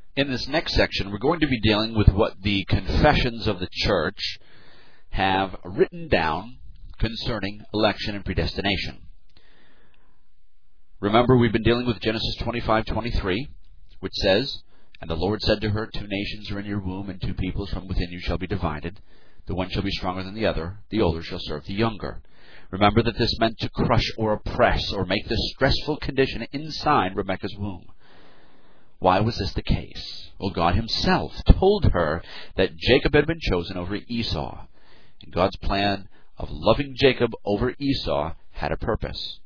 In this next section, we're going to be dealing with what the confessions of the church have written down concerning election and predestination. Remember, we've been dealing with Genesis 25:23, which says, "And the Lord said to her, 2 nations are in your womb, and 2 peoples from within you shall be divided. The one shall be stronger than the other. The older shall serve the younger." Remember that this meant to crush or oppress or make this stressful condition inside Rebekah's womb. Why was this the case? Well, God himself told her that Jacob had been chosen over Esau. And God's plan of loving Jacob over Esau had a purpose.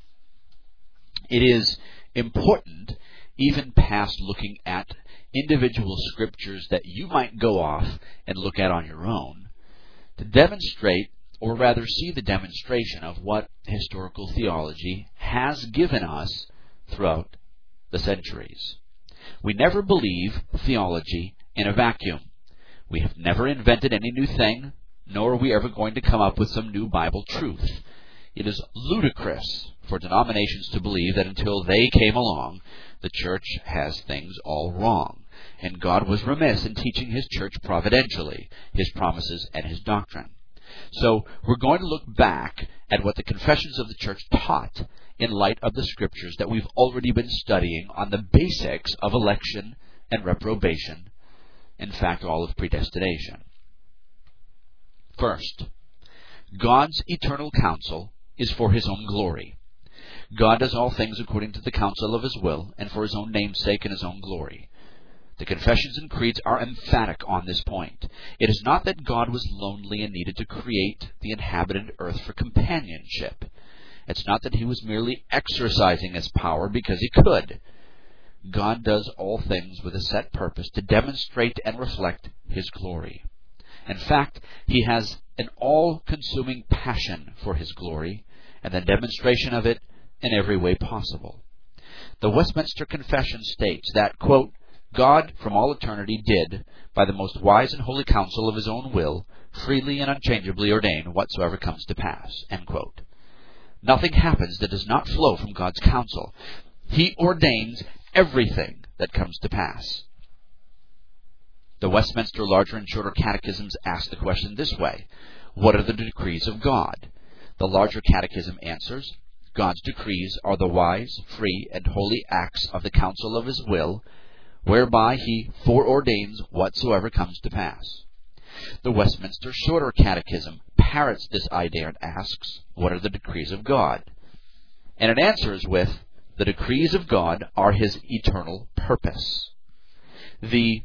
It is important, even past looking at individual scriptures that you might go off and look at on your own, to demonstrate, or rather see the demonstration of what historical theology has given us throughout the centuries. We never believe theology in a vacuum. We have never invented any new thing, nor are we ever going to come up with some new Bible truth. It is ludicrous for denominations to believe that until they came along, the church has things all wrong. And God was remiss in teaching his church providentially, his promises and his doctrine. So we're going to look back at what the confessions of the church taught in light of the scriptures that we've already been studying on the basics of election and reprobation, in fact, all of predestination. First, God's eternal counsel is for his own glory. God does all things according to the counsel of his will and for his own name's sake and his own glory. The confessions and creeds are emphatic on this point. It is not that God was lonely and needed to create the inhabited earth for companionship. It's not that he was merely exercising his power because he could. God does all things with a set purpose to demonstrate and reflect his glory. In fact, he has an all-consuming passion for his glory and the demonstration of it in every way possible. The Westminster Confession states that, quote, "God from all eternity did, by the most wise and holy counsel of his own will, freely and unchangeably ordain whatsoever comes to pass." End quote. Nothing happens that does not flow from God's counsel. He ordains everything that comes to pass. The Westminster Larger and Shorter Catechisms ask the question this way: what are the decrees of God? The Larger Catechism answers, God's decrees are the wise, free, and holy acts of the counsel of his will, whereby he foreordains whatsoever comes to pass. The Westminster Shorter Catechism parrots this idea and asks, what are the decrees of God? And it answers with, the decrees of God are his eternal purpose. The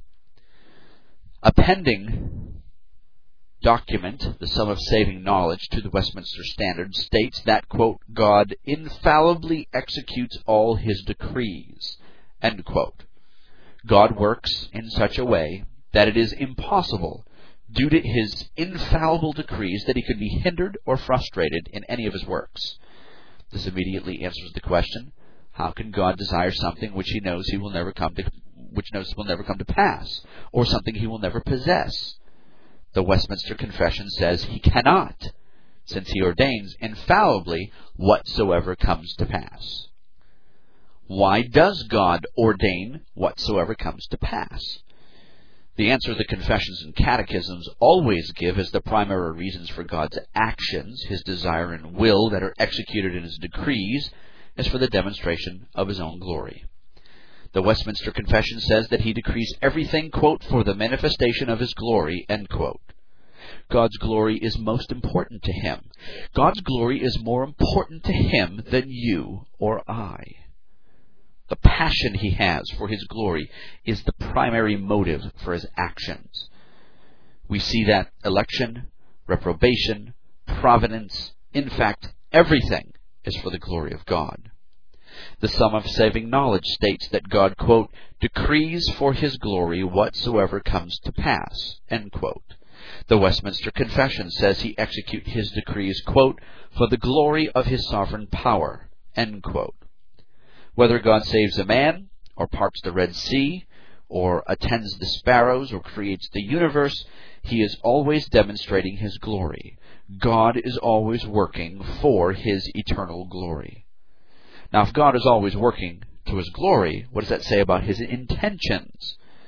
appending document, the Sum of Saving Knowledge to the Westminster Standard, states that, quote, God infallibly executes all his decrees, end quote. God works in such a way that it is impossible, due to his infallible decrees, that he could be hindered or frustrated in any of his works. This immediately answers the question, how can God desire something which he knows will never come to pass, or something he will never possess? The Westminster Confession says he cannot, since he ordains infallibly whatsoever comes to pass. Why does God ordain whatsoever comes to pass? The answer the confessions and catechisms always give as the primary reasons for God's actions, his desire and will that are executed in his decrees, is for the demonstration of his own glory. The Westminster Confession says that he decrees everything, quote, for the manifestation of his glory, end quote. God's glory is most important to him. God's glory is more important to him than you or I. The passion he has for his glory is the primary motive for his actions. We see that election, reprobation, providence, in fact, everything is for the glory of God. The Sum of Saving Knowledge states that God, quote, decrees for his glory whatsoever comes to pass, end quote. The Westminster Confession says he executes his decrees, quote, for the glory of his sovereign power, end quote. Whether God saves a man, or parts the Red Sea, or attends the sparrows, or creates the universe, he is always demonstrating his glory. God is always working for his eternal glory. Now, if God is always working to his glory, what does that say about his intentions?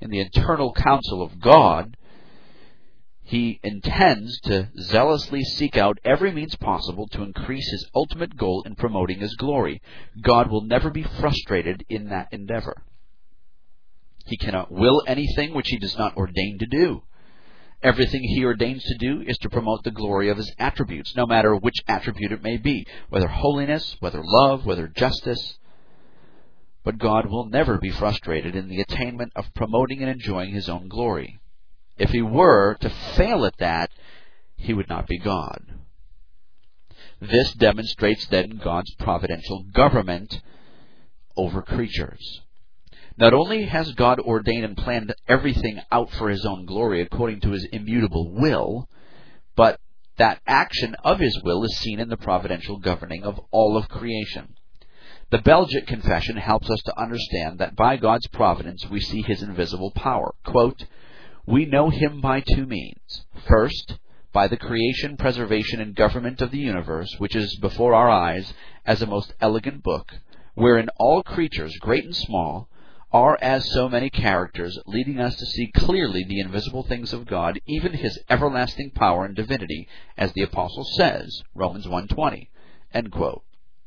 in the eternal counsel of God, He intends to zealously seek out every means possible to increase His ultimate goal in promoting His glory. God will never be frustrated in that endeavor. He cannot will anything which He does not ordain to do. Everything He ordains to do is to promote the glory of His attributes, no matter which attribute it may be, whether holiness, whether love, whether justice. But God will never be frustrated in the attainment of promoting and enjoying His own glory. If He were to fail at that, He would not be God. This demonstrates then God's providential government over creatures. Not only has God ordained and planned everything out for His own glory according to His immutable will, but that action of His will is seen in the providential governing of all of creation. The Belgic Confession helps us to understand that by God's providence we see His invisible power. Quote, "We know Him by two means. First, by the creation, preservation, and government of the universe, which is before our eyes as a most elegant book, wherein all creatures, great and small, are as so many characters, leading us to see clearly the invisible things of God, even His everlasting power and divinity, as the Apostle says, Romans 1:20. End quote.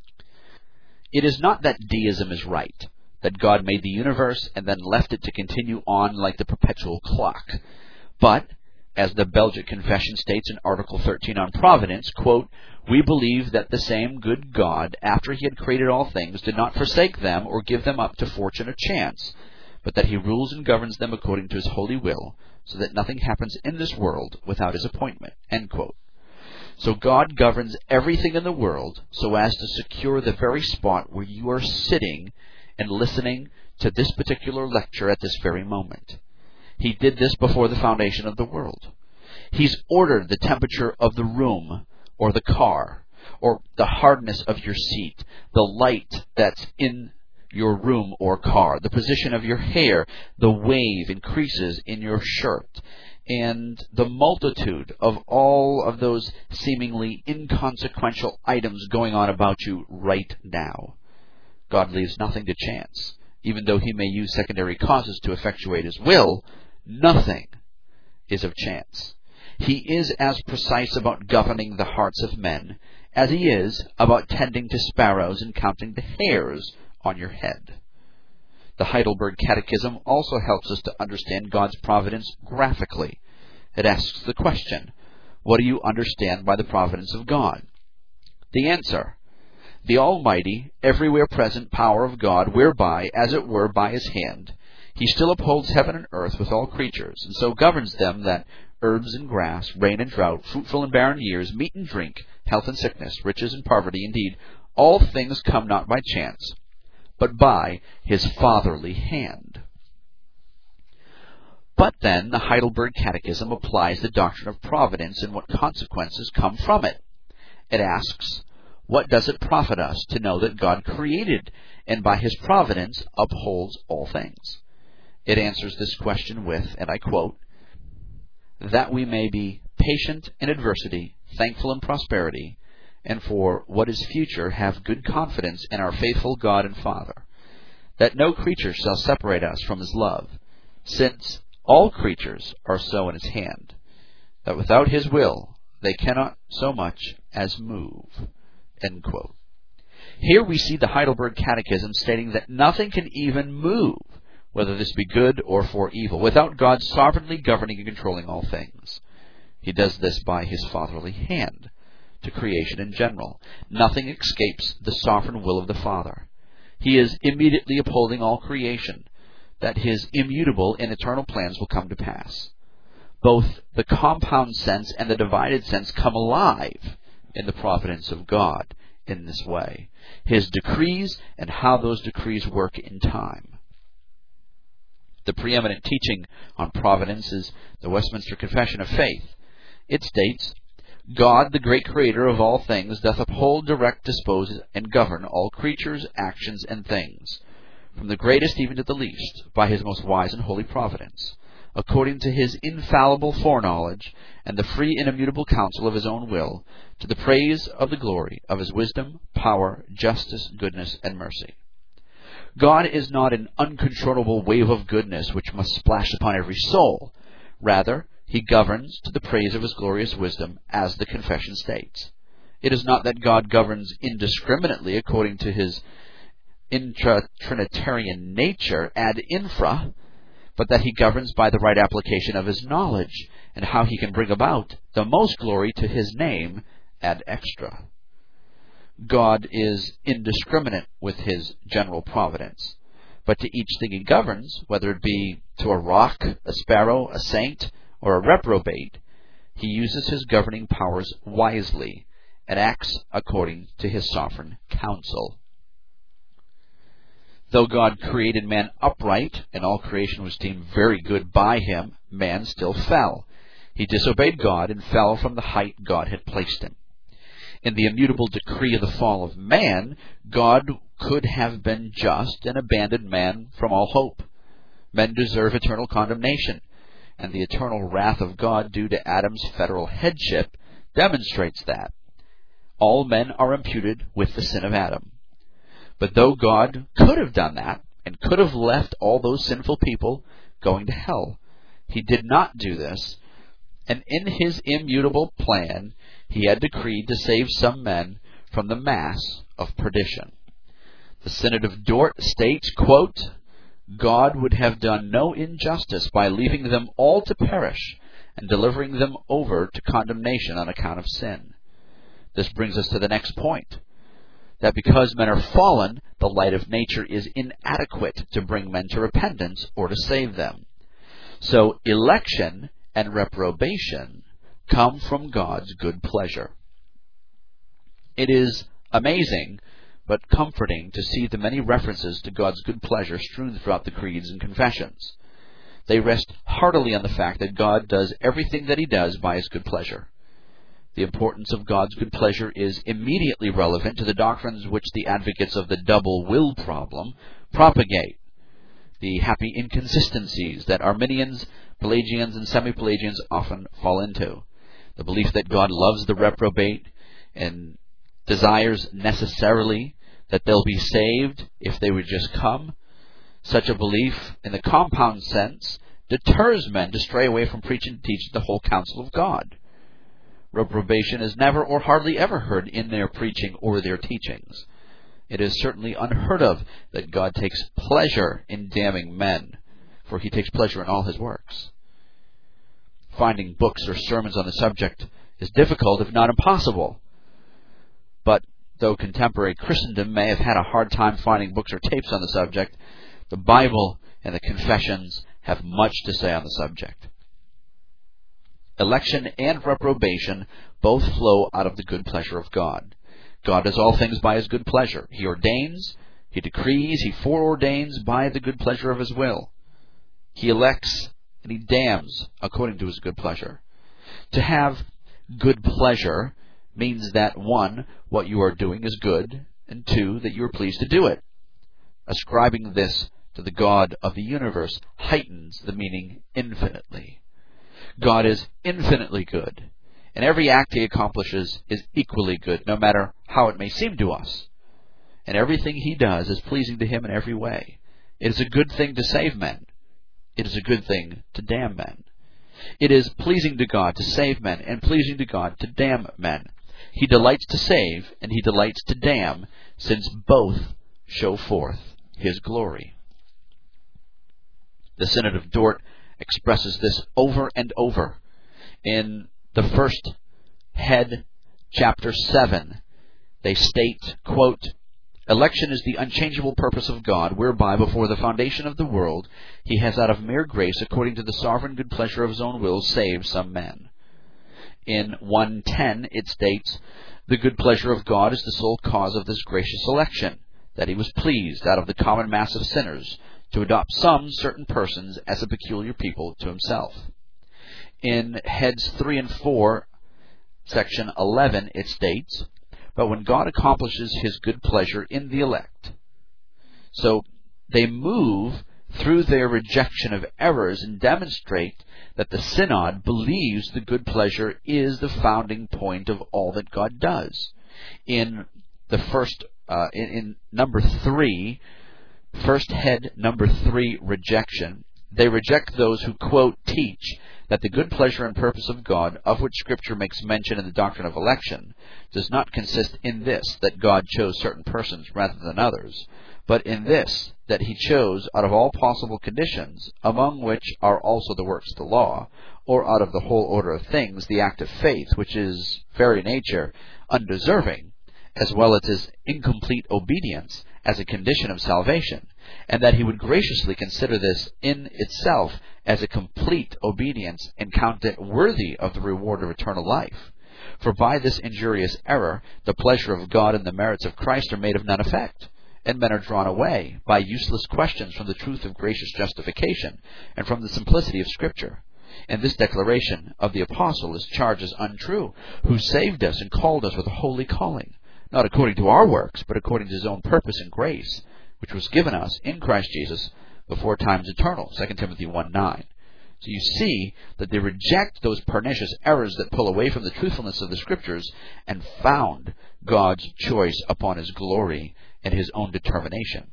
It is not that deism is right, that God made the universe and then left it to continue on like the perpetual clock. But, as the Belgic Confession states in Article 13 on Providence, quote, "We believe that the same good God, after He had created all things, did not forsake them or give them up to fortune or chance, but that He rules and governs them according to His holy will, so that nothing happens in this world without His appointment." End quote. So God governs everything in the world so as to secure the very spot where you are sitting and listening to this particular lecture at this very moment. He did this before the foundation of the world. He's ordered the temperature of the room or the car, or the hardness of your seat, the light that's in your room or car, the position of your hair, the wave and creases in your shirt, and the multitude of all of those seemingly inconsequential items going on about you right now. God leaves nothing to chance. Even though He may use secondary causes to effectuate His will, nothing is of chance. He is as precise about governing the hearts of men as He is about tending to sparrows and counting the hairs on your head. The Heidelberg Catechism also helps us to understand God's providence graphically. It asks the question, what do you understand by the providence of God? The answer, the almighty, everywhere present power of God, whereby, as it were by His hand, He still upholds heaven and earth with all creatures, and so governs them that herbs and grass, rain and drought, fruitful and barren years, meat and drink, health and sickness, riches and poverty, indeed, all things come not by chance, but by His fatherly hand. But then the Heidelberg Catechism applies the doctrine of providence and what consequences come from it. It asks, what does it profit us to know that God created and by His providence upholds all things? It answers this question with, and I quote, "That we may be patient in adversity, thankful in prosperity, and for what is future have good confidence in our faithful God and Father, that no creature shall separate us from His love, since all creatures are so in His hand, that without His will they cannot so much as move." End quote. Here we see the Heidelberg Catechism stating that nothing can even move, whether this be good or for evil, without God sovereignly governing and controlling all things. He does this by His fatherly hand to creation in general. Nothing escapes the sovereign will of the Father. He is immediately upholding all creation, that His immutable and eternal plans will come to pass. Both the compound sense and the divided sense come alive in the providence of God in this way. His decrees and how those decrees work in time. The preeminent teaching on providence is the Westminster Confession of Faith. It states, "God, the great creator of all things, doth uphold, direct, dispose, and govern all creatures, actions, and things, from the greatest even to the least, by His most wise and holy providence, according to His infallible foreknowledge and the free and immutable counsel of His own will, to the praise of the glory of His wisdom, power, justice, goodness, and mercy." God is not an uncontrollable wave of goodness which must splash upon every soul. Rather, he governs to the praise of his glorious wisdom, as the confession states. It is not that God governs indiscriminately according to his intra-Trinitarian nature ad infra, but that he governs by the right application of his knowledge, and how he can bring about the most glory to his name ad extra. God is indiscriminate with his general providence, but to each thing he governs, whether it be to a rock, a sparrow, a saint, or a reprobate, he uses his governing powers wisely and acts according to his sovereign counsel. Though God created man upright, and all creation was deemed very good by him, man still fell. He disobeyed God and fell from the height God had placed him. In the immutable decree of the fall of man, God could have been just and abandoned man from all hope. Men deserve eternal condemnation, and the eternal wrath of God due to Adam's federal headship demonstrates that. All men are imputed with the sin of Adam. But though God could have done that, and could have left all those sinful people going to hell, he did not do this, and in his immutable plan, he had decreed to save some men from the mass of perdition. The Synod of Dort states, quote, God would have done no injustice by leaving them all to perish and delivering them over to condemnation on account of sin. This brings us to the next point, that because men are fallen, the light of nature is inadequate to bring men to repentance or to save them. So election and reprobation come from God's good pleasure. It is amazing but comforting to see the many references to God's good pleasure strewn throughout the creeds and confessions. They rest heartily on the fact that God does everything that he does by his good pleasure. The importance of God's good pleasure is immediately relevant to the doctrines which the advocates of the double will problem propagate. The happy inconsistencies that Arminians, Pelagians, and semi-Pelagians often fall into. The belief that God loves the reprobate and desires necessarily that they'll be saved if they would just come. Such a belief, in the compound sense, deters men to stray away from preaching and teaching the whole counsel of God. Reprobation is never or hardly ever heard in their preaching or their teachings. It is certainly unheard of that God takes pleasure in damning men, for he takes pleasure in all his works. Finding books or sermons on the subject is difficult, if not impossible. But though contemporary Christendom may have had a hard time finding books or tapes on the subject, the Bible and the Confessions have much to say on the subject. Election and reprobation both flow out of the good pleasure of God. God does all things by his good pleasure. He ordains, he decrees, he foreordains by the good pleasure of his will. He elects and he damns according to his good pleasure. To have good pleasure means that, 1, what you are doing is good, and 2, that you are pleased to do it. Ascribing this to the God of the universe heightens the meaning infinitely. God is infinitely good, and every act he accomplishes is equally good, no matter how it may seem to us. And everything he does is pleasing to him in every way. It is a good thing to save men. It is a good thing to damn men. It is pleasing to God to save men, and pleasing to God to damn men. He delights to save, and he delights to damn, since both show forth his glory. The Synod of Dort expresses this over and over. In the first head, chapter 7, they state, quote, election is the unchangeable purpose of God, whereby before the foundation of the world he has out of mere grace, according to the sovereign good pleasure of his own will, saved some men. In 1:10 it states, the good pleasure of God is the sole cause of this gracious election, that he was pleased out of the common mass of sinners to adopt some certain persons as a peculiar people to himself. In heads 3 and 4, section 11, it states, but when God accomplishes his good pleasure in the elect. So they move through their rejection of errors and demonstrate that the Synod believes the good pleasure is the founding point of all that God does. In the first, in number 3, First head, number 3, rejection. They reject those who, quote, teach that the good pleasure and purpose of God, of which Scripture makes mention in the doctrine of election, does not consist in this, that God chose certain persons rather than others, but in this, that he chose out of all possible conditions, among which are also the works of the law, or out of the whole order of things, the act of faith, which is very nature undeserving, as well as his incomplete obedience as a condition of salvation, and that he would graciously consider this in itself as a complete obedience and count it worthy of the reward of eternal life. For by this injurious error, the pleasure of God and the merits of Christ are made of none effect, and men are drawn away by useless questions from the truth of gracious justification and from the simplicity of Scripture. And this declaration of the apostle is charged as untrue, who saved us and called us with a holy calling, not according to our works, but according to his own purpose and grace, which was given us in Christ Jesus before times eternal. 2 Timothy 1:9. So you see that they reject those pernicious errors that pull away from the truthfulness of the Scriptures and found God's choice upon his glory and his own determination.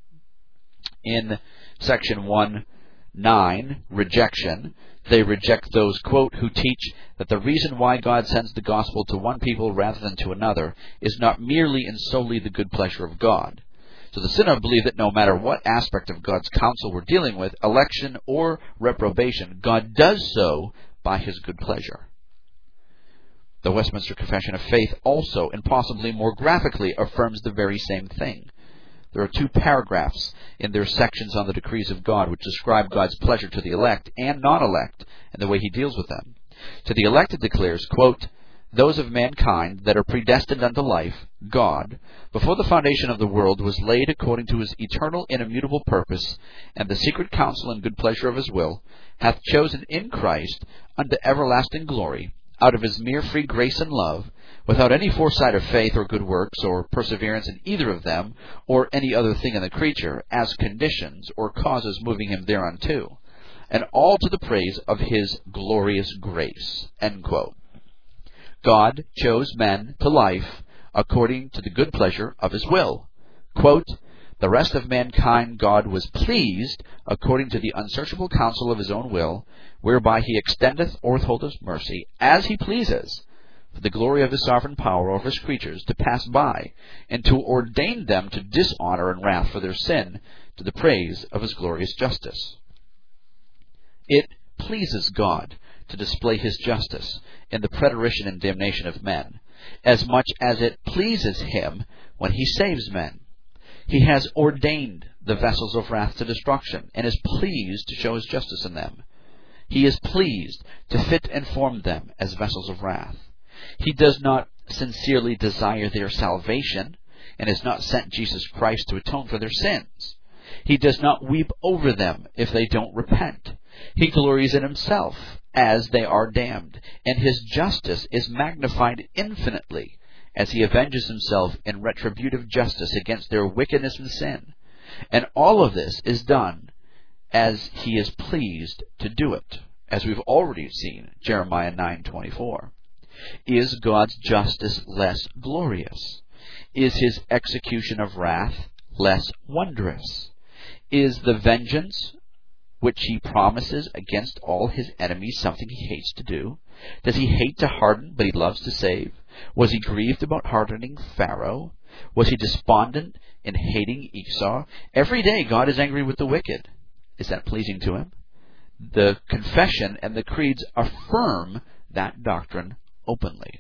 In section 1:9, rejection, they reject those, quote, who teach that the reason why God sends the gospel to one people rather than to another is not merely and solely the good pleasure of God. So the sinner believe that no matter what aspect of God's counsel we're dealing with, election or reprobation, God does so by his good pleasure. The Westminster Confession of Faith also, and possibly more graphically, affirms the very same thing. There are 2 paragraphs in their sections on the decrees of God which describe God's pleasure to the elect and non-elect and the way he deals with them. To the elect it declares, quote, those of mankind that are predestined unto life, God, before the foundation of the world, was laid according to his eternal and immutable purpose, and the secret counsel and good pleasure of his will, hath chosen in Christ unto everlasting glory, out of his mere free grace and love, without any foresight of faith or good works, or perseverance in either of them, or any other thing in the creature, as conditions or causes moving him thereunto, and all to the praise of his glorious grace. End quote. God chose men to life according to the good pleasure of his will. Quote, the rest of mankind God was pleased according to the unsearchable counsel of his own will, whereby he extendeth or withholdeth mercy, as he pleases, for the glory of his sovereign power over his creatures, to pass by, and to ordain them to dishonor and wrath for their sin, to the praise of his glorious justice. It pleases God to display his justice in the preterition and damnation of men, as much as it pleases him when he saves men. He has ordained the vessels of wrath to destruction, and is pleased to show his justice in them. He is pleased to fit and form them as vessels of wrath. He does not sincerely desire their salvation, and has not sent Jesus Christ to atone for their sins. He does not weep over them if they don't repent. He glories in himself as they are damned, and his justice is magnified infinitely as he avenges himself in retributive justice against their wickedness and sin. And all of this is done as he is pleased to do it, as we've already seen, Jeremiah 9:24. Is God's justice less glorious? Is his execution of wrath less wondrous? Is the vengeance which he promises against all his enemies something he hates to do? Does he hate to harden, but he loves to save? Was he grieved about hardening Pharaoh? Was he despondent in hating Esau? Every day God is angry with the wicked. Is that pleasing to him? The confession and the creeds affirm that doctrine openly.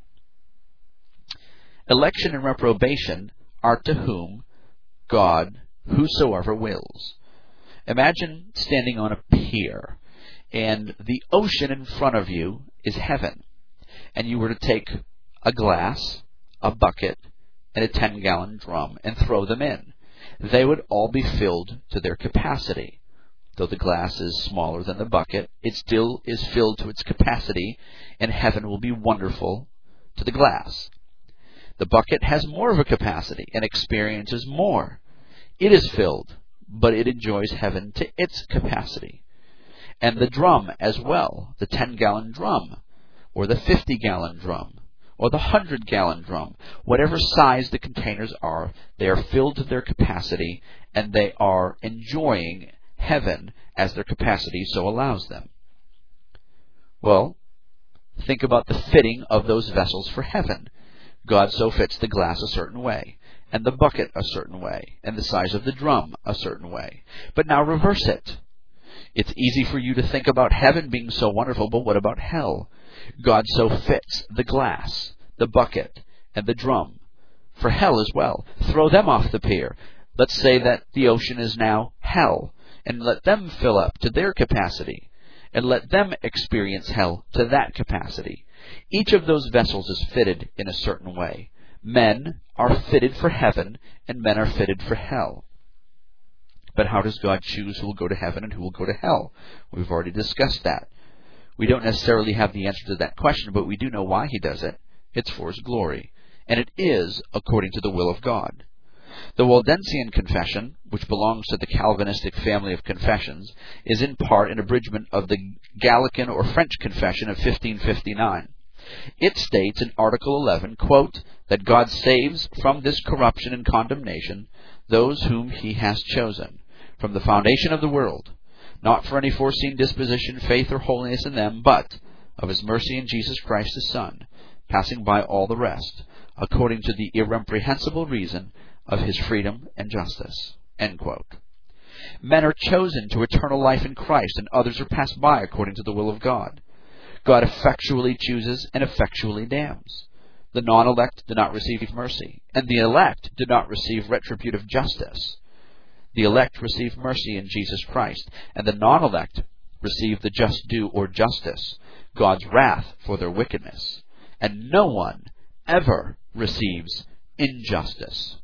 Election and reprobation are to whom God whosoever wills. Imagine standing on a pier, and the ocean in front of you is heaven, and you were to take a glass, a bucket, and a 10-gallon drum and throw them in. They would all be filled to their capacity. Though the glass is smaller than the bucket, it still is filled to its capacity, and heaven will be wonderful to the glass. The bucket has more of a capacity and experiences more. It is filled, but it enjoys heaven to its capacity. And the drum as well, the 10-gallon drum, or the 50-gallon drum, or the 100-gallon drum. Whatever size the containers are, they are filled to their capacity, and they are enjoying heaven as their capacity so allows them. Well, think about the fitting of those vessels for heaven. God so fits the glass a certain way, and the bucket a certain way, and the size of the drum a certain way. But now reverse it. It's easy for you to think about heaven being so wonderful, but what about hell? God so fits the glass, the bucket, and the drum for hell as well. Throw them off the pier. Let's say that the ocean is now hell, and let them fill up to their capacity, and let them experience hell to that capacity. Each of those vessels is fitted in a certain way. Men are fitted for heaven, and men are fitted for hell. But how does God choose who will go to heaven and who will go to hell? We've already discussed that. We don't necessarily have the answer to that question, but we do know why He does it. It's for His glory. And it is according to the will of God. The Waldensian Confession, which belongs to the Calvinistic family of confessions, is in part an abridgment of the Gallican or French Confession of 1559. It states in Article 11, quote, that God saves from this corruption and condemnation those whom He has chosen, from the foundation of the world, not for any foreseen disposition, faith, or holiness in them, but of His mercy in Jesus Christ His Son, passing by all the rest, according to the irreprehensible reason of His freedom and justice. End quote. Men are chosen to eternal life in Christ, and others are passed by according to the will of God. God effectually chooses and effectually damns. The non-elect do not receive mercy, and the elect do not receive retributive justice. The elect receive mercy in Jesus Christ, and the non-elect receive the just due or justice, God's wrath for their wickedness. And no one ever receives injustice.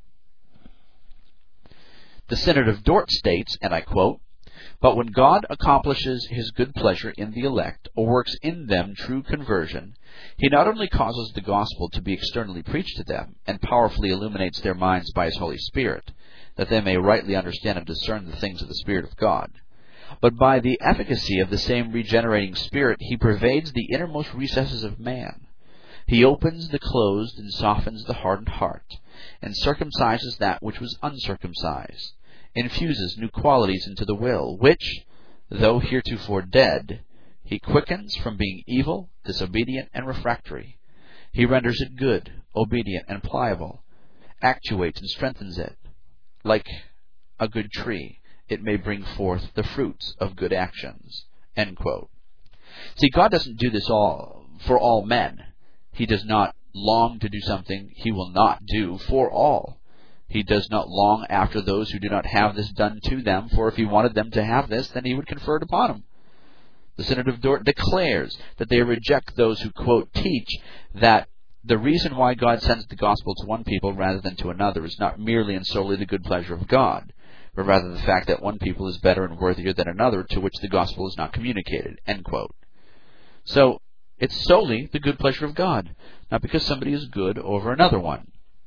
The Synod of Dort states, and I quote, "But when God accomplishes His good pleasure in the elect, or works in them true conversion, He not only causes the gospel to be externally preached to them, and powerfully illuminates their minds by His Holy Spirit, that they may rightly understand and discern the things of the Spirit of God, but by the efficacy of the same regenerating Spirit, He pervades the innermost recesses of man. He opens the closed and softens the hardened heart, and circumcises that which was uncircumcised, infuses new qualities into the will, which, though heretofore dead, He quickens from being evil, disobedient, and refractory. He renders it good, obedient, and pliable, actuates and strengthens it. Like a good tree, it may bring forth the fruits of good actions." End quote. See, God doesn't do this all for all men. He does not long to do something He will not do for all. He does not long after those who do not have this done to them, for if He wanted them to have this, then He would confer it upon them. The Synod of Dort declares that they reject those who, quote, teach that the reason why God sends the gospel to one people rather than to another is not merely and solely the good pleasure of God, but rather the fact that one people is better and worthier than another to which the gospel is not communicated. End quote. So, it's solely the good pleasure of God, not because somebody is good over another one.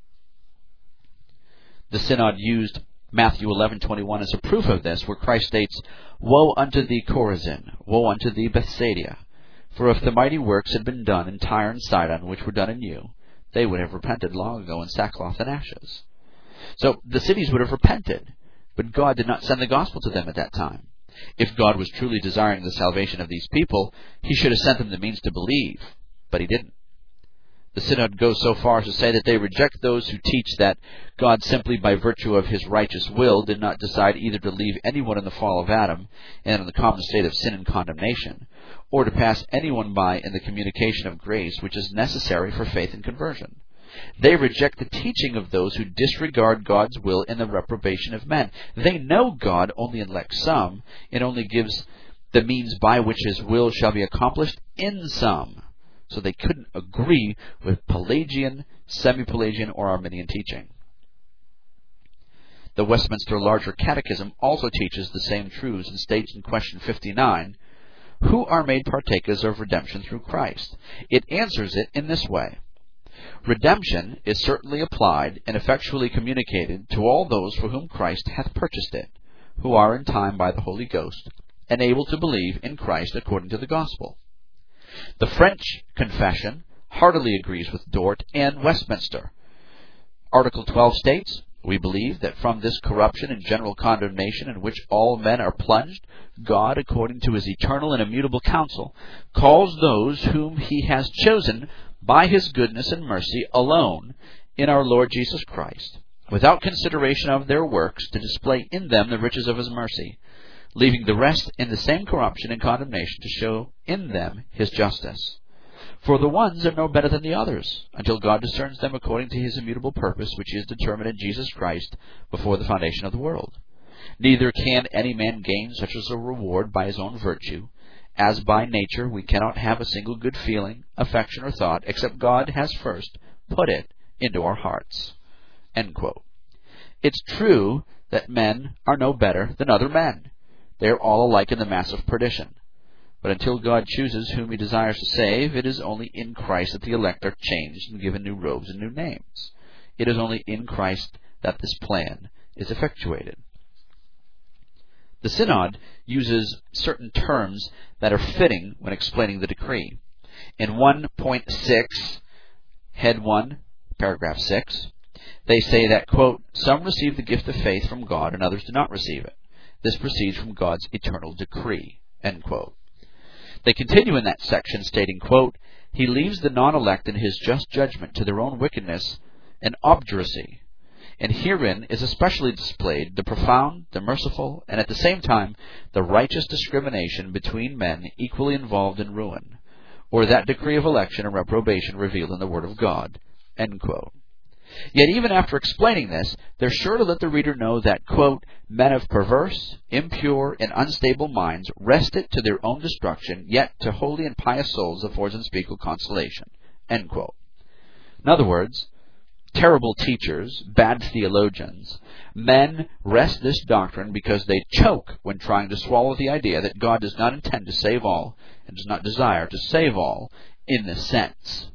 The Synod used Matthew 11:21 as a proof of this, where Christ states, "Woe unto thee, Chorazin! Woe unto thee, Bethsaida! For if the mighty works had been done in Tyre and Sidon, which were done in you, they would have repented long ago in sackcloth and ashes." So the cities would have repented, but God did not send the gospel to them at that time. If God was truly desiring the salvation of these people, He should have sent them the means to believe, but He didn't. The Synod goes so far as to say that they reject those who teach that God simply by virtue of His righteous will did not decide either to leave anyone in the fall of Adam and in the common state of sin and condemnation, or to pass anyone by in the communication of grace which is necessary for faith and conversion. They reject the teaching of those who disregard God's will in the reprobation of men. They know God only elects some, and only gives the means by which His will shall be accomplished in some. So they couldn't agree with Pelagian, semi-Pelagian, or Arminian teaching. The Westminster Larger Catechism also teaches the same truths and states in question 59, "Who are made partakers of redemption through Christ?" It answers it in this way. Redemption is certainly applied and effectually communicated to all those for whom Christ hath purchased it, who are in time by the Holy Ghost, and able to believe in Christ according to the gospel. The French Confession heartily agrees with Dort and Westminster. Article 12 states, "We believe that from this corruption and general condemnation in which all men are plunged, God, according to his eternal and immutable counsel, calls those whom he has chosen by his goodness and mercy alone in our Lord Jesus Christ, without consideration of their works, to display in them the riches of his mercy, leaving the rest in the same corruption and condemnation to show in them his justice. For the ones are no better than the others, until God discerns them according to his immutable purpose, which is determined in Jesus Christ before the foundation of the world. Neither can any man gain such as a reward by his own virtue, as by nature we cannot have a single good feeling, affection, or thought, except God has first put it into our hearts." End quote. It's true that men are no better than other men. They are all alike in the mass of perdition. But until God chooses whom he desires to save, it is only in Christ that the elect are changed and given new robes and new names. It is only in Christ that this plan is effectuated. The Synod uses certain terms that are fitting when explaining the decree. In 1.6, Head 1, Paragraph 6, they say that, quote, "Some receive the gift of faith from God and others do not receive it. This proceeds from God's eternal decree." End quote. They continue in that section stating, quote, "He leaves the non-elect in his just judgment to their own wickedness and obduracy. And herein is especially displayed the profound, the merciful, and at the same time the righteous discrimination between men equally involved in ruin, or that decree of election and reprobation revealed in the Word of God." End quote. Yet even after explaining this, they're sure to let the reader know that, quote, "Men of perverse, impure, and unstable minds wrest it to their own destruction, yet to holy and pious souls affords unspeakable consolation." End quote. In other words, terrible teachers, bad theologians, men wrest this doctrine because they choke when trying to swallow the idea that God does not intend to save all and does not desire to save all in this sense.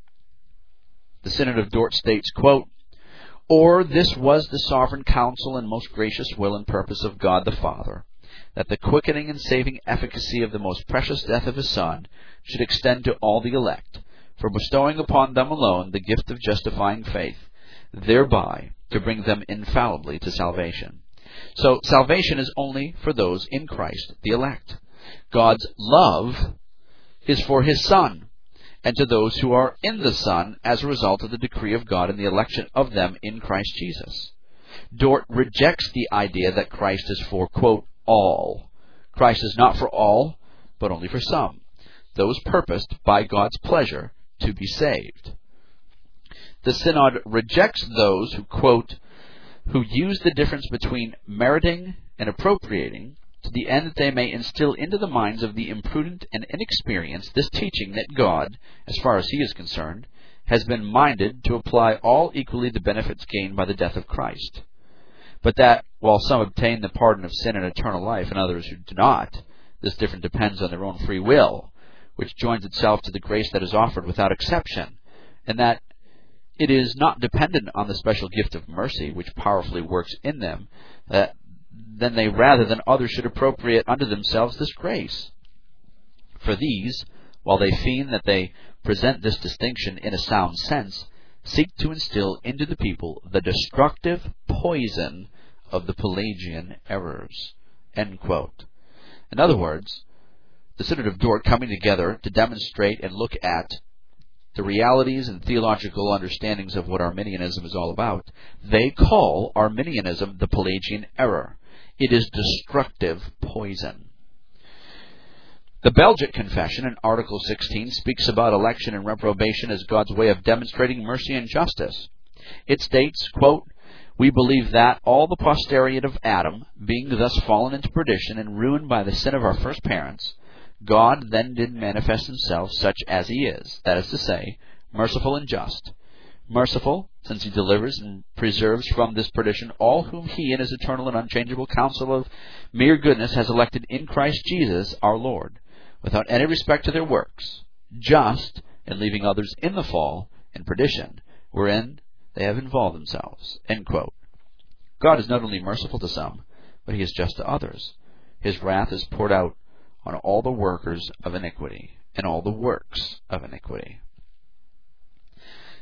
The Synod of Dort states, quote, "Or this was the sovereign counsel and most gracious will and purpose of God the Father, that the quickening and saving efficacy of the most precious death of his Son should extend to all the elect, for bestowing upon them alone the gift of justifying faith, thereby to bring them infallibly to salvation." So salvation is only for those in Christ, the elect. God's love is for his Son, and to those who are in the Son as a result of the decree of God and the election of them in Christ Jesus. Dort rejects the idea that Christ is for, quote, "all." Christ is not for all, but only for some, those purposed by God's pleasure to be saved. The Synod rejects those who, quote, "who use the difference between meriting and appropriating to the end that they may instill into the minds of the imprudent and inexperienced this teaching that God, as far as he is concerned, has been minded to apply all equally the benefits gained by the death of Christ. But that, while some obtain the pardon of sin and eternal life and others who do not, this difference depends on their own free will, which joins itself to the grace that is offered without exception, and that it is not dependent on the special gift of mercy which powerfully works in them, then they rather than others should appropriate unto themselves this grace. For these, while they feign that they present this distinction in a sound sense, seek to instill into the people the destructive poison of the Pelagian errors." End quote. In other words, the Synod of Dort coming together to demonstrate and look at the realities and theological understandings of what Arminianism is all about, they call Arminianism the Pelagian error. It is destructive poison. The Belgic Confession in Article 16 speaks about election and reprobation as God's way of demonstrating mercy and justice. It states, quote, "We believe that all the posterity of Adam, being thus fallen into perdition and ruined by the sin of our first parents, God then did manifest himself such as he is, that is to say, merciful and just. Merciful, since he delivers and preserves from this perdition all whom he in his eternal and unchangeable counsel of mere goodness has elected in Christ Jesus our Lord, without any respect to their works. Just, in leaving others in the fall and perdition, wherein they have involved themselves." End quote. God is not only merciful to some, but he is just to others. His wrath is poured out on all the workers of iniquity and all the works of iniquity.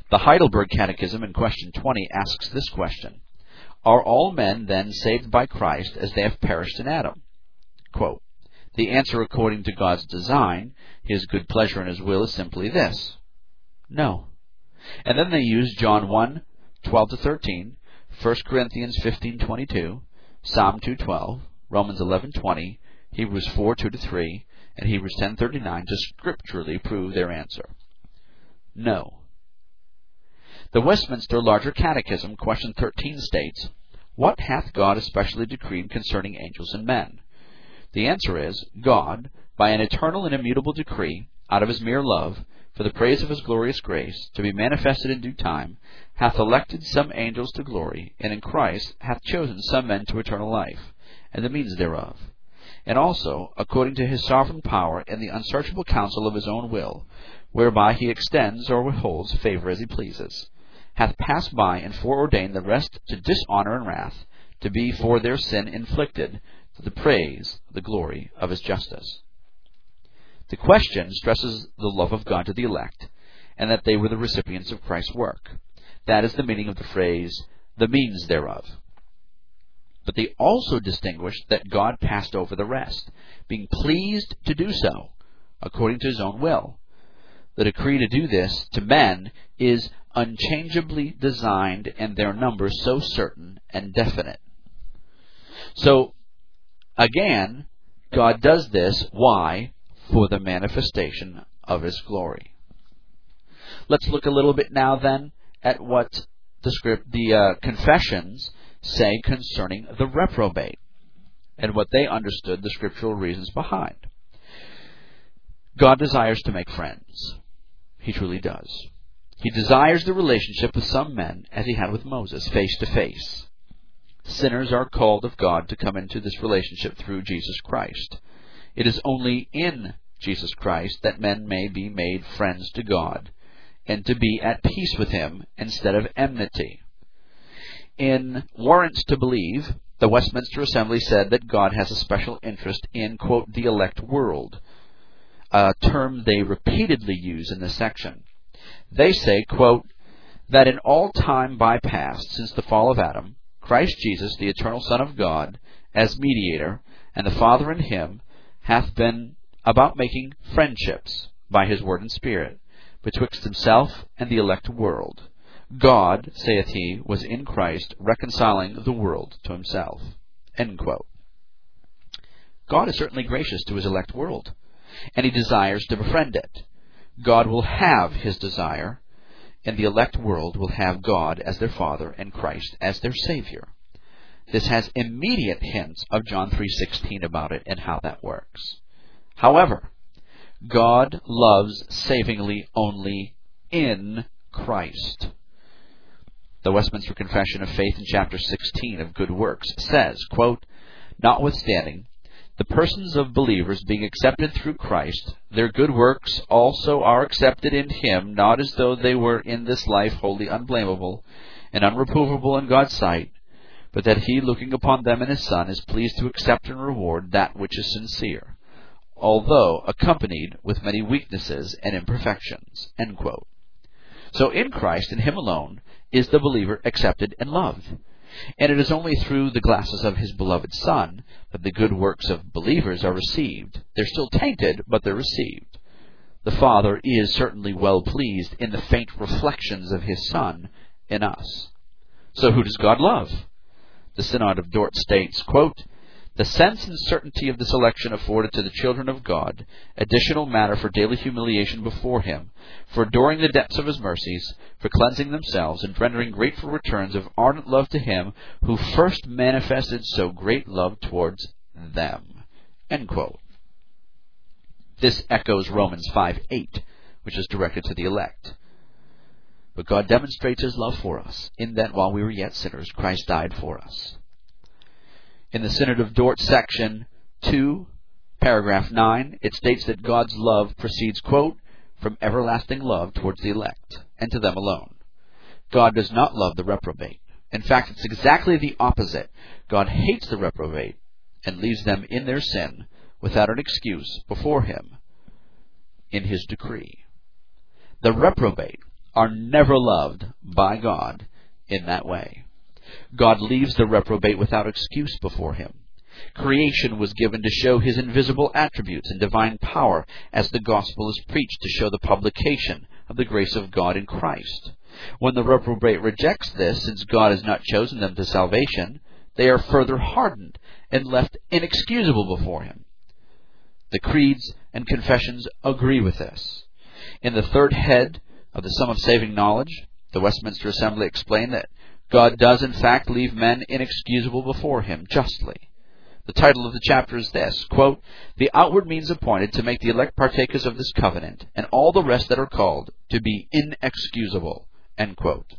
The Heidelberg Catechism in question 20 asks this question: Are all men then saved by Christ as they have perished in Adam? Quote, the answer according to God's design, His good pleasure and His will, is simply this: no. And then they use John 1:12-13, 1 Corinthians 15:22, Psalm 2:12, Romans 11:20, Hebrews 4:2-3, and Hebrews 10:39 to scripturally prove their answer. No. The Westminster Larger Catechism, question 13, states, What hath God especially decreed concerning angels and men? The answer is, God, by an eternal and immutable decree, out of His mere love, for the praise of His glorious grace, to be manifested in due time, hath elected some angels to glory, and in Christ hath chosen some men to eternal life, and the means thereof. And also, according to His sovereign power and the unsearchable counsel of His own will, whereby He extends or withholds favor as He pleases, hath passed by and foreordained the rest to dishonor and wrath, to be for their sin inflicted, to the praise, the glory of His justice. The question stresses the love of God to the elect, and that they were the recipients of Christ's work. That is the meaning of the phrase, the means thereof. But they also distinguish that God passed over the rest, being pleased to do so, according to His own will. The decree to do this to men is unchangeably designed, and their number so certain and definite. So, again, God does this. Why? For the manifestation of His glory. Let's look a little bit now then at what the confessions say concerning the reprobate and what they understood the scriptural reasons behind. God desires to make friends. He truly does. He desires the relationship with some men as He had with Moses, face to face. Sinners are called of God to come into this relationship through Jesus Christ. It is only in Jesus Christ that men may be made friends to God and to be at peace with Him instead of enmity. In Warrants to Believe, the Westminster Assembly said that God has a special interest in, quote, the elect world, a term they repeatedly use in this section. They say, quote, that in all time by past, since the fall of Adam, Christ Jesus, the eternal Son of God, as mediator, and the Father in Him, hath been about making friendships by His word and Spirit, betwixt Himself and the elect world. God, saith He, was in Christ reconciling the world to Himself. End quote. God is certainly gracious to His elect world, and He desires to befriend it. God will have His desire, and the elect world will have God as their Father and Christ as their Savior. This has immediate hints of John 3:16 about it and how that works. However, God loves savingly only in Christ. The Westminster Confession of Faith in chapter 16 of Good Works says, quote, notwithstanding, the persons of believers being accepted through Christ, their good works also are accepted in Him, not as though they were in this life wholly unblameable and unreprovable in God's sight, but that He, looking upon them and His Son, is pleased to accept and reward that which is sincere, although accompanied with many weaknesses and imperfections. End quote. So in Christ, in Him alone, is the believer accepted and loved. And it is only through the glasses of His beloved Son that the good works of believers are received. They're still tainted, but they're received. The Father is certainly well pleased in the faint reflections of His Son in us. So who does God love? The Synod of Dort states, quote, the sense and certainty of this election afforded to the children of God additional matter for daily humiliation before Him, for adoring the depths of His mercies, for cleansing themselves, and rendering grateful returns of ardent love to Him who first manifested so great love towards them. End quote. This echoes Romans 5:8, which is directed to the elect. But God demonstrates His love for us, in that while we were yet sinners, Christ died for us. In the Synod of Dort, section 2, paragraph 9, it states that God's love proceeds, quote, from everlasting love towards the elect, and to them alone. God does not love the reprobate. In fact, it's exactly the opposite. God hates the reprobate and leaves them in their sin without an excuse before Him in His decree. The reprobate are never loved by God in that way. God leaves the reprobate without excuse before him. Creation was given to show his invisible attributes and divine power as the gospel is preached to show the publication of the grace of God in Christ. When the reprobate rejects this, since God has not chosen them to salvation, they are further hardened and left inexcusable before him. The creeds and confessions agree with this. In the third head of the Sum of Saving Knowledge, the Westminster Assembly explained that God does in fact leave men inexcusable before him justly. The title of the chapter is this, quote, "The outward means appointed to make the elect partakers of this covenant, and all the rest that are called to be inexcusable," end quote.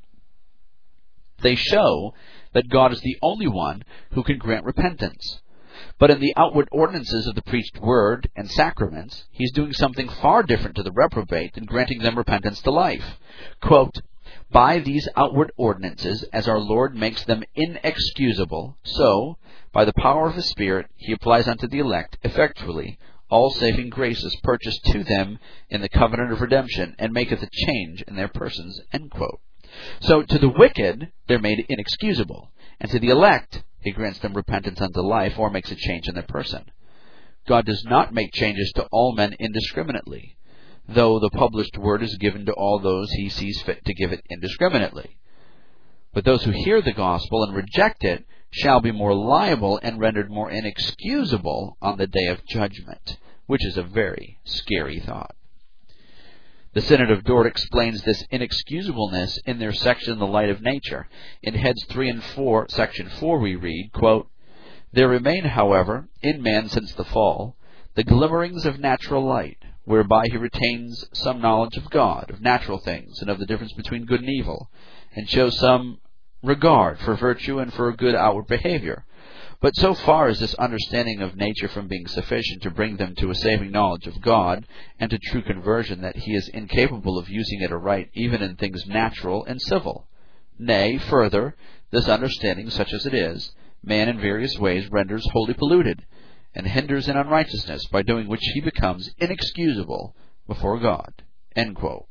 They show that God is the only one who can grant repentance. But in the outward ordinances of the preached word and sacraments, he's doing something far different to the reprobate than granting them repentance to life. Quote, "By these outward ordinances, as our Lord makes them inexcusable, so, by the power of his Spirit, he applies unto the elect effectually all saving graces purchased to them in the covenant of redemption, and maketh a change in their persons." End quote. So to the wicked, they're made inexcusable, and to the elect, he grants them repentance unto life, or makes a change in their person. God does not make changes to all men indiscriminately, though the published word is given to all those he sees fit to give it indiscriminately. But those who hear the gospel and reject it shall be more liable and rendered more inexcusable on the day of judgment, which is a very scary thought. The Synod of Dort explains this inexcusableness in their section, The Light of Nature. In heads 3 and 4, section 4, we read, quote, "There remain, however, in man since the fall, the glimmerings of natural light, whereby he retains some knowledge of God, of natural things, and of the difference between good and evil, and shows some regard for virtue and for a good outward behavior. But so far is this understanding of nature from being sufficient to bring them to a saving knowledge of God and to true conversion, that he is incapable of using it aright even in things natural and civil. Nay, further, this understanding, such as it is, man in various ways renders wholly polluted, and hinders in unrighteousness, by doing which he becomes inexcusable before God." End quote.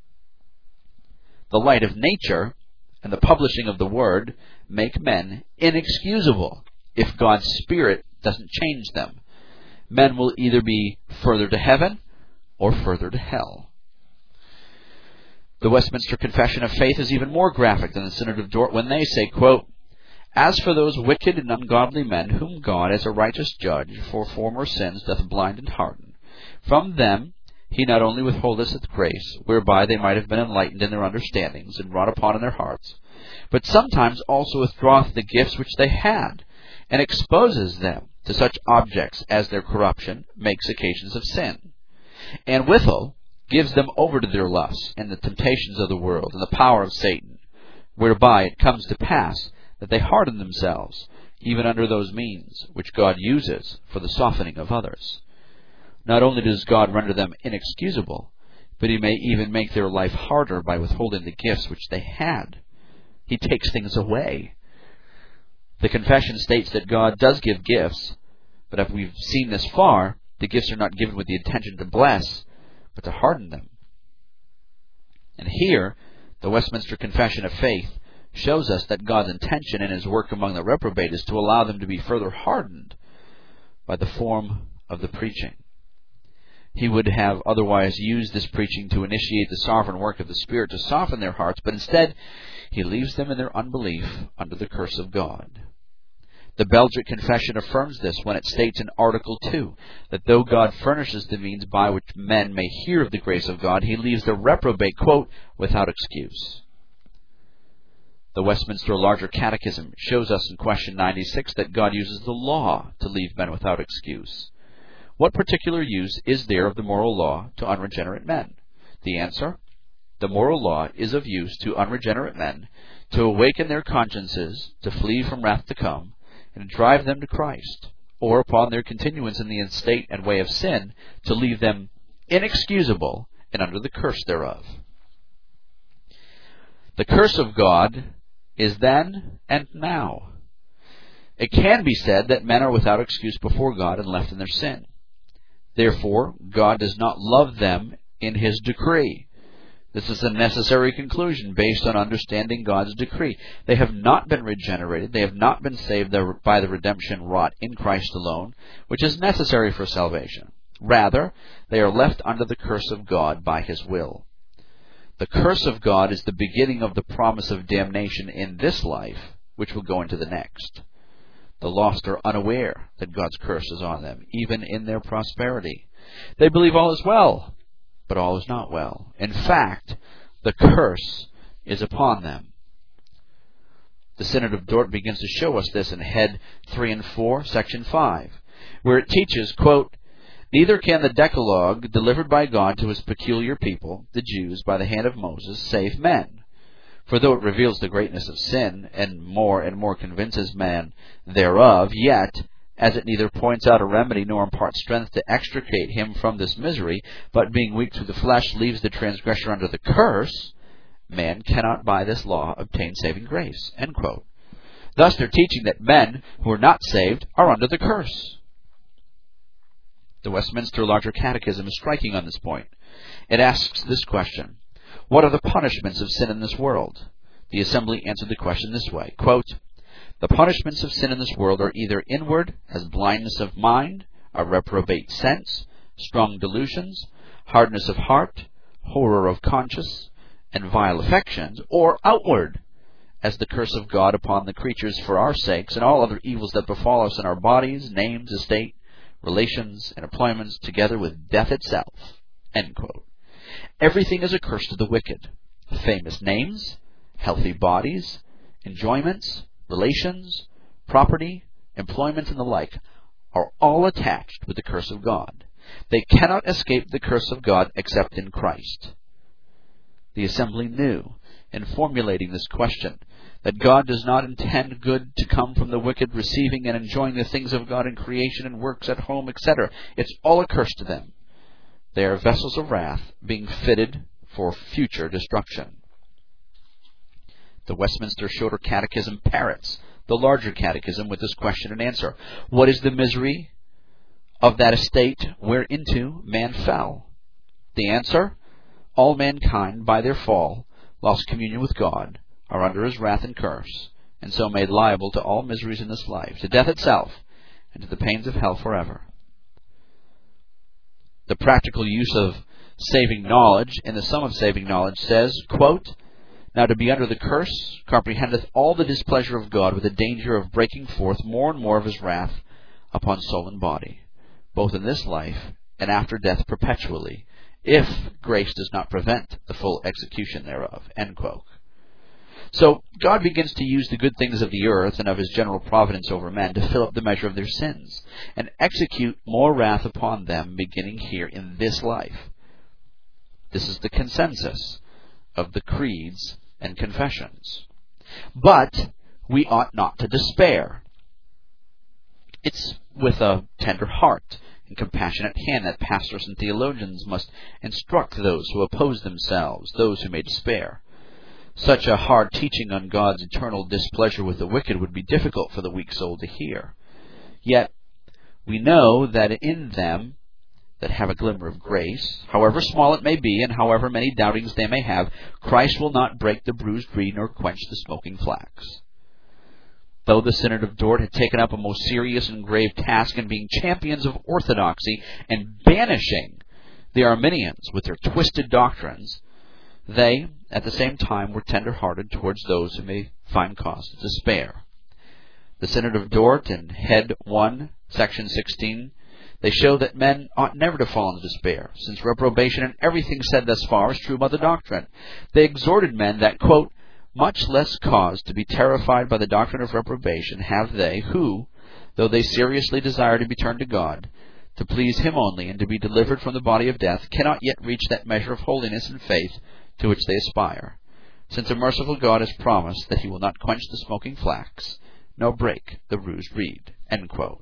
The light of nature and the publishing of the word make men inexcusable if God's Spirit doesn't change them. Men will either be further to heaven or further to hell. The Westminster Confession of Faith is even more graphic than the Synod of Dort when they say, quote, "As for those wicked and ungodly men whom God, as a righteous judge, for former sins doth blind and harden, from them he not only withholdeth grace, whereby they might have been enlightened in their understandings and wrought upon in their hearts, but sometimes also withdraweth the gifts which they had, and exposes them to such objects as their corruption makes occasions of sin, and withal gives them over to their lusts and the temptations of the world and the power of Satan, whereby it comes to pass that they harden themselves, even under those means which God uses for the softening of others. Not only does God render them inexcusable, but he may even make their life harder by withholding the gifts which they had. He takes things away. The confession states that God does give gifts, but if we've seen this far, the gifts are not given with the intention to bless, but to harden them. And here, the Westminster Confession of Faith shows us that God's intention in his work among the reprobate is to allow them to be further hardened by the form of the preaching. He would have otherwise used this preaching to initiate the sovereign work of the Spirit to soften their hearts, but instead he leaves them in their unbelief under the curse of God. The Belgic Confession affirms this when it states in Article 2 that though God furnishes the means by which men may hear of the grace of God, he leaves the reprobate, quote, without excuse. The Westminster Larger Catechism shows us in question 96 that God uses the law to leave men without excuse. What particular use is there of the moral law to unregenerate men? The answer: the moral law is of use to unregenerate men to awaken their consciences to flee from wrath to come, and drive them to Christ, or upon their continuance in the estate and way of sin, to leave them inexcusable and under the curse thereof. The curse of God is then and now. It can be said that men are without excuse before God and left in their sin. Therefore, God does not love them in his decree. This is a necessary conclusion based on understanding God's decree. They have not been regenerated. They have not been saved by the redemption wrought in Christ alone, which is necessary for salvation. Rather, they are left under the curse of God by His will. The curse of God is the beginning of the promise of damnation in this life, which will go into the next. The lost are unaware that God's curse is on them, even in their prosperity. They believe all is well, but all is not well. In fact, the curse is upon them. The Synod of Dort begins to show us this in Head 3 and 4, Section 5, where it teaches, quote, "Neither can the Decalogue, delivered by God to His peculiar people, the Jews, by the hand of Moses, save men. For though it reveals the greatness of sin, and more convinces man thereof, yet, as it neither points out a remedy nor imparts strength to extricate him from this misery, but being weak through the flesh leaves the transgressor under the curse, man cannot by this law obtain saving grace." End quote. Thus they're teaching that men who are not saved are under the curse. The Westminster Larger Catechism is striking on this point. It asks this question: what are the punishments of sin in this world? The Assembly answered the question this way, quote, "The punishments of sin in this world are either inward, as blindness of mind, a reprobate sense, strong delusions, hardness of heart, horror of conscience, and vile affections, or outward, as the curse of God upon the creatures for our sakes, and all other evils that befall us in our bodies, names, estate, relations, and employments, together with death itself." End quote. Everything is a curse to the wicked. Famous names, healthy bodies, enjoyments, relations, property, employment, and the like are all attached with the curse of God. They cannot escape the curse of God except in Christ. The Assembly knew, in formulating this question, that God does not intend good to come from the wicked receiving and enjoying the things of God in creation and works at home, etc. It's all a curse to them. They are vessels of wrath being fitted for future destruction. The Westminster Shorter Catechism parrots the Larger Catechism with this question and answer: what is the misery of that estate whereinto man fell? The answer: all mankind, by their fall, lost communion with God, are under His wrath and curse, and so made liable to all miseries in this life, to death itself, and to the pains of hell forever. The Practical Use of Saving Knowledge in the Sum of Saving Knowledge says, quote, "Now to be under the curse comprehendeth all the displeasure of God, with the danger of breaking forth more and more of His wrath upon soul and body, both in this life and after death perpetually, if grace does not prevent the full execution thereof." End quote. So God begins to use the good things of the earth and of His general providence over men to fill up the measure of their sins and execute more wrath upon them beginning here in this life. This is the consensus of the creeds and confessions. But we ought not to despair. It's with a tender heart and compassionate hand that pastors and theologians must instruct those who oppose themselves, those who may despair. Such a hard teaching on God's eternal displeasure with the wicked would be difficult for the weak soul to hear. Yet we know that in them that have a glimmer of grace, however small it may be and however many doubtings they may have, Christ will not break the bruised reed nor quench the smoking flax. Though the Synod of Dort had taken up a most serious and grave task in being champions of orthodoxy and banishing the Arminians with their twisted doctrines, they, at the same time, were tender-hearted towards those who may find cause to despair. The Synod of Dort, in Head 1, Section 16, they show that men ought never to fall into despair, since reprobation in everything said thus far is true about the doctrine. They exhorted men that, quote, "much less cause to be terrified by the doctrine of reprobation have they, who, though they seriously desire to be turned to God, to please Him only, and to be delivered from the body of death, cannot yet reach that measure of holiness and faith to which they aspire, since a merciful God has promised that He will not quench the smoking flax, nor break the bruised reed." End quote.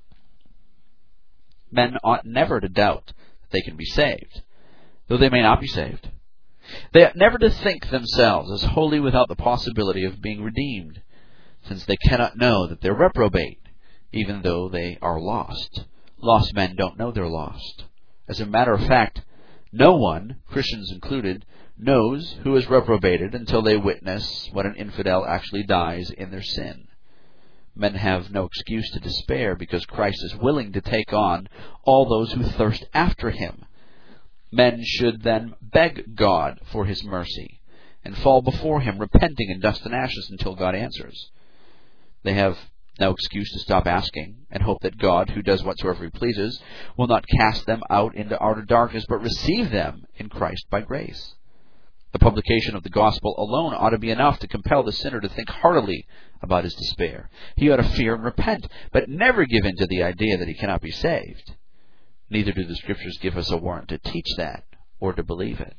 Men ought never to doubt that they can be saved, though they may not be saved. They ought never to think themselves as wholly without the possibility of being redeemed, since they cannot know that they're reprobate, even though they are lost. Lost men don't know they're lost. As a matter of fact, No one, Christians included, knows who is reprobated until they witness what an infidel actually dies in their sin. Men have no excuse to despair because Christ is willing to take on all those who thirst after him. Men should then beg God for his mercy and fall before him, repenting in dust and ashes until God answers. They have no excuse to stop asking and hope that God, who does whatsoever he pleases, will not cast them out into outer darkness, but receive them in Christ by grace. The publication of the gospel alone ought to be enough to compel the sinner to think heartily about his despair. He ought to fear and repent, but never give in to the idea that he cannot be saved. Neither do the Scriptures give us a warrant to teach that or to believe it.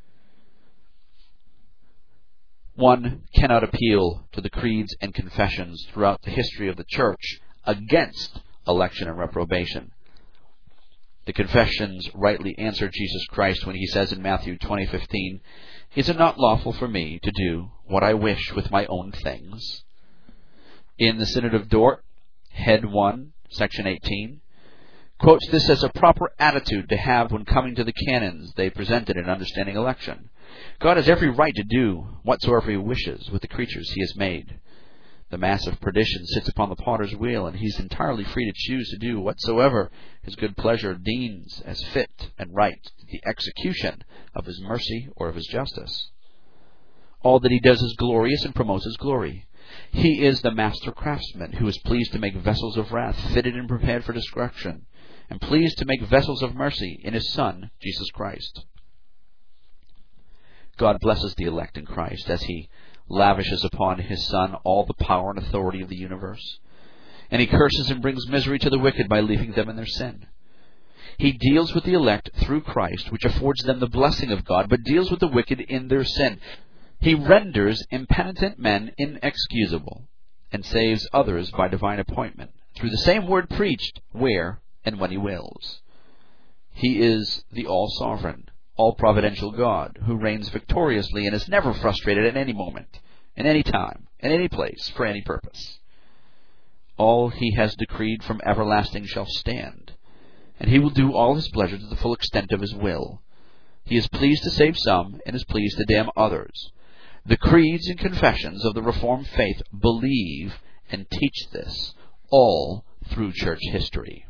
One cannot appeal to the creeds and confessions throughout the history of the Church against election and reprobation. The confessions rightly answer Jesus Christ when he says in Matthew 20:15, "Is it not lawful for me to do what I wish with my own things?" In the Synod of Dort, Head 1, Section 18, quotes this as a proper attitude to have when coming to the canons they presented in understanding election. God has every right to do whatsoever he wishes with the creatures he has made. The mass of perdition sits upon the potter's wheel, and he is entirely free to choose to do whatsoever his good pleasure deems as fit and right to the execution of his mercy or of his justice. All that he does is glorious and promotes his glory. He is the master craftsman who is pleased to make vessels of wrath fitted and prepared for destruction, and pleased to make vessels of mercy in his Son, Jesus Christ. God blesses the elect in Christ as he lavishes upon his Son all the power and authority of the universe. And he curses and brings misery to the wicked by leaving them in their sin. He deals with the elect through Christ, which affords them the blessing of God, but deals with the wicked in their sin. He renders impenitent men inexcusable, and saves others by divine appointment, through the same word preached, where and when he wills. He is the all-sovereign, all-providential God, who reigns victoriously and is never frustrated at any moment, in any time, in any place, for any purpose. All he has decreed from everlasting shall stand, and he will do all his pleasure to the full extent of his will. He is pleased to save some, and is pleased to damn others. The creeds and confessions of the Reformed faith believe and teach this, all through church history.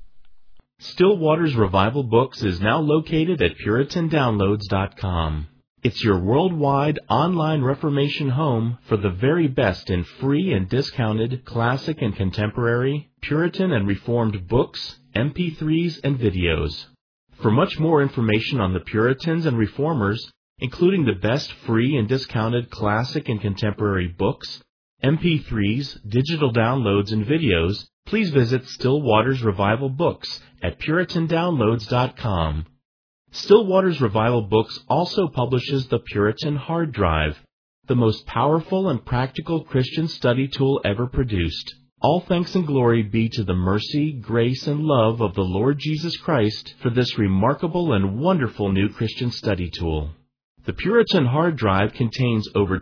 Still Waters Revival Books is now located at PuritanDownloads.com. It's your worldwide online Reformation home for the very best in free and discounted classic and contemporary, Puritan and Reformed books, MP3s, and videos. For much more information on the Puritans and Reformers, including the best free and discounted classic and contemporary books, MP3s, digital downloads, and videos, please visit Still Waters Revival Books at PuritanDownloads.com. Still Waters Revival Books also publishes the Puritan Hard Drive, the most powerful and practical Christian study tool ever produced. All thanks and glory be to the mercy, grace, and love of the Lord Jesus Christ for this remarkable and wonderful new Christian study tool. The Puritan Hard Drive contains over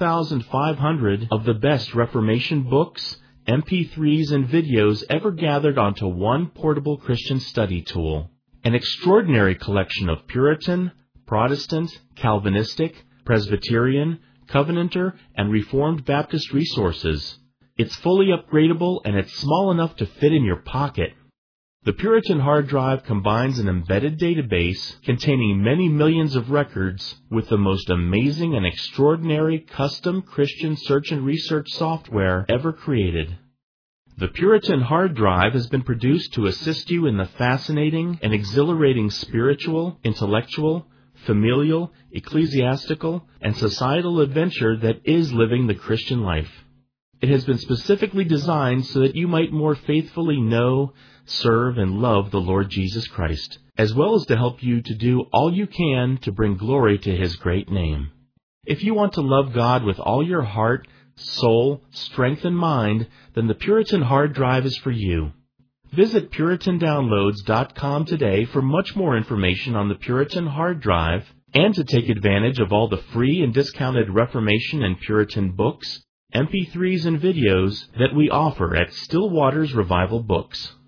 12,500 of the best Reformation books, MP3s, and videos ever gathered onto one portable Christian study tool. An extraordinary collection of Puritan, Protestant, Calvinistic, Presbyterian, Covenanter, and Reformed Baptist resources. It's fully upgradable and it's small enough to fit in your pocket. The Puritan Hard Drive combines an embedded database containing many millions of records with the most amazing and extraordinary custom Christian search and research software ever created. The Puritan Hard Drive has been produced to assist you in the fascinating and exhilarating spiritual, intellectual, familial, ecclesiastical, and societal adventure that is living the Christian life. It has been specifically designed so that you might more faithfully know, serve, and love the Lord Jesus Christ, as well as to help you to do all you can to bring glory to His great name. If you want to love God with all your heart, soul, strength, and mind, then the Puritan Hard Drive is for you. Visit PuritanDownloads.com today for much more information on the Puritan Hard Drive and to take advantage of all the free and discounted Reformation and Puritan books, MP3s, and videos that we offer at Still Waters Revival Books.